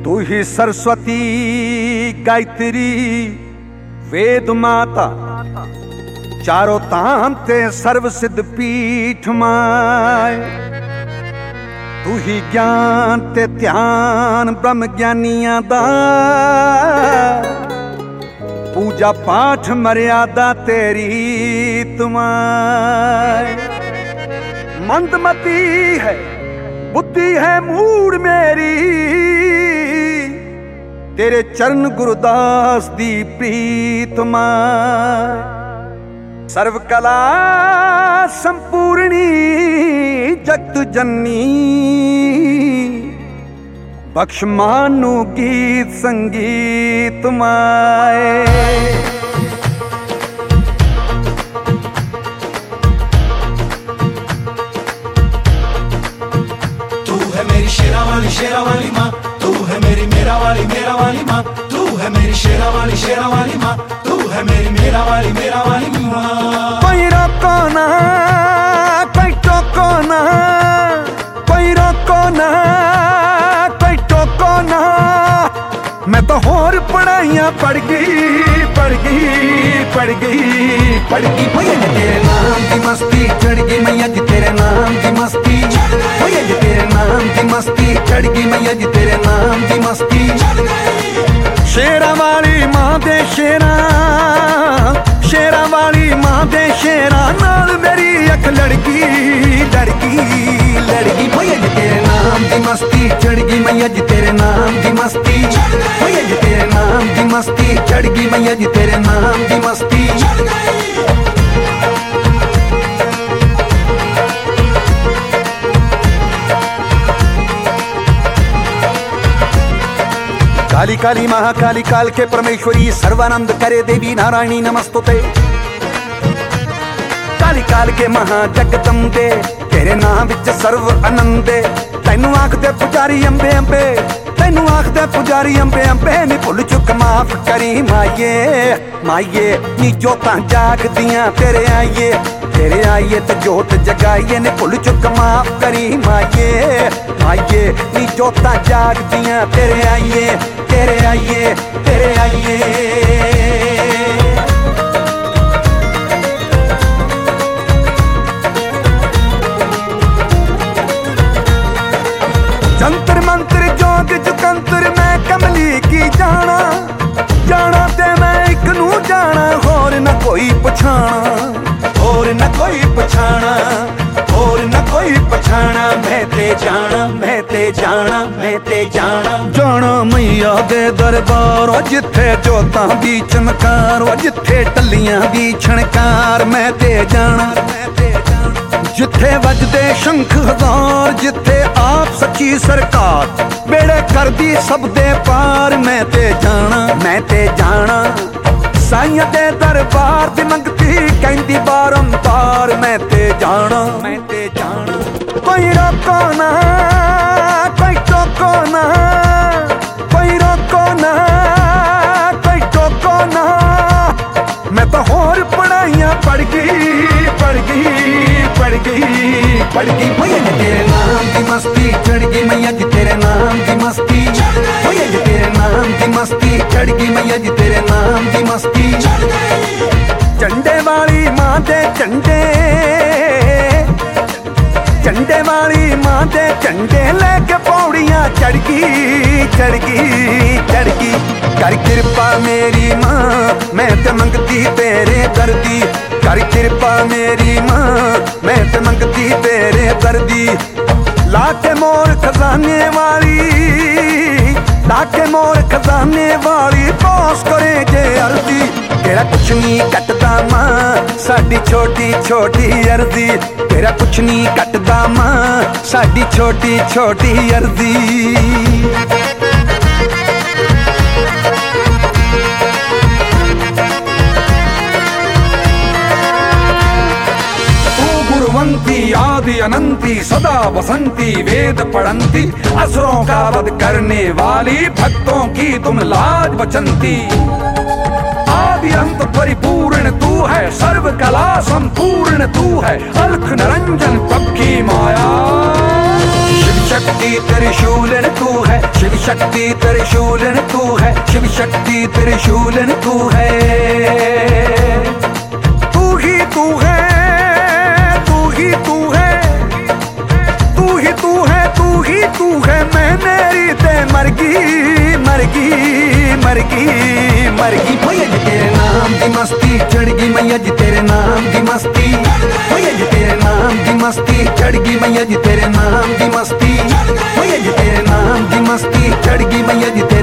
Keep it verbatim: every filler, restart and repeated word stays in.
तू ही सरस्वती गायत्री वेद माता, चारों ताम ते सर्व सिद्ध पीठ माय। तू ही ज्ञान ते ध्यान ब्रह्म ज्ञानियां दा, पूजा पाठ मर्यादा तेरी तुम्हार। मंदमती है बुद्धि है मूड मेरी, तेरे चरण गुरुदास दी प्रीत मार। सर्व कला संपूर्णी जगत जननी, बख्श मानु गीत संगीत माए। तू है मेरी शेरा वाली शेरा वाली माँ, तू है मेरी मेरा वाली मेरा वाली माँ, तू है मेरी शेरा वाली शेरा वाली माँ, तू है मेरी मेरा वाली मेरा वाली माँ। कोई रोको ना कोई टोको ना, कोई रोको ना कोई टोको ना। मैं तो होर पढ़ाइयाँ पढ़ गई पढ़ गई पढ़ गई पढ़ गई। भैया जी तेरे नाम की मस्ती चढ़ गई, मैया जी तेरे नाम की मस्ती। भैया जी तेरे नाम की मस्ती चढ़ गई, मैया जी तेरे नाम की मस्ती। शेरा वाली माँ दे शेरा, शेरा वाली माँ दे शेरा नाल मेरी अख लड़की लड़की लड़की। भैया जी तेरे नाम की मस्ती चढ़ गई, मैया जी तेरे नाम की मस्ती। भैया जी तेरे नाम की मस्ती चढ़ गई, मैया जी तेरे नाम की मस्ती। काली काली महाकाली काल के परमेश्वरी, सर्वानंद करे देवी नारायणी नमस्तुते। काली काल के महा जगदम्बे, तेरे नाम विच सर्व आनंदे। तैनू आखदे पुजारी अम्बे अम्बे, तैनू आखदे पुजारी अम्बे अम्बे। नी भुल चुक माफ करी माइये माइये, नी जोतां जागदियां तेरे आइये, तेरे आइये ते जोत जगाइए। नी भुल चुक माफ करी माइये माइये, नी जोतां जागदियां तेरे आइये तेरे आइये तेरे आइये। जंतर मंत्र जोग जुगंतर मैं कमली की जाना, जाना ते मैं एक नू जाना, होर न कोई पछाना होर न कोई पछाना होर न कोई पछाना। मैं ते जाना मैं ते जाना मैं ते जाना जाना मैया दे दरबार, जिथे जोतां दी चमकार, जिथे टल्लियां दी छणकार। मैं ते जाना मैं ते जाना जिथे वजदे शंख हजार, जिथे आप सच्ची सरकार बेड़े कर दी सब दे पार। मैं ते जाना मैं ते जाना साईं दे दरबार दी मंगती कहंदी बारंबार। मैं ते जाना मैं ते जाना कोई रोको ना कोई टोको ना, कोई रोको ना कोई टोको ना। मैं तो होर पढ़ाइयाँ पढ़ गई पढ़ गई पढ़ गई पढ़ गई। भैया जी तेरे नाम की मस्ती चढ़ गई, मैया जी तेरे नाम की मस्ती। भैया जी तेरे नाम की मस्ती चढ़ गई, मैया जी तेरे नाम की मस्ती। झंडे वाली माँ दे झंडे, झंडे वाली माँ दे झंडे लेके पौड़ियाँ चढ़ गई चढ़ गई चढ़ गई। कर कृपा मेरी माँ मैं ते मंगती तेरे दर्दी, कर कृपा मेरी माँ मैं ते मंगती तेरे दर्दी। लाके मोर खजाने वाली, लाके मोर खजाने वाली, पास करे जे अर्जी। तेरा कुछ नहीं कटदा मां साडी छोटी छोटी अर्जी, तेरा कुछ नहीं कटदा मां साडी छोटी छोटी अर्जी। गुरुवंती आदि अनंती सदा बसंती, वेद पढ़ंती असुरों का वध करने वाली, भक्तों की तुम लाज बचंती। आदि अंत परिपूर्ण तू है, सर्व कला संपूर्ण तू है, अलख निरंजन प्रभ की माया। शिव शक्ति त्रिशूलन तू है, शिव शक्ति त्रिशूलन तू है, शिव शक्ति त्रिशूलन तू है। तू ही तू है, तू ही तू है, तू ही तू है, तू ही तू है। मैं मेरी ते मरगी मरगी मरगी मरगी। भैया जी तेरे नाम दी मस्ती चढ़गी, मैया जी तेरे नाम दी मस्ती। भैया जी तेरे नाम दी मस्ती चढ़गी, मैया जी तेरे नाम दी मस्ती। भैया जी तेरे नाम दी मस्ती चढ़गी, मैया जी।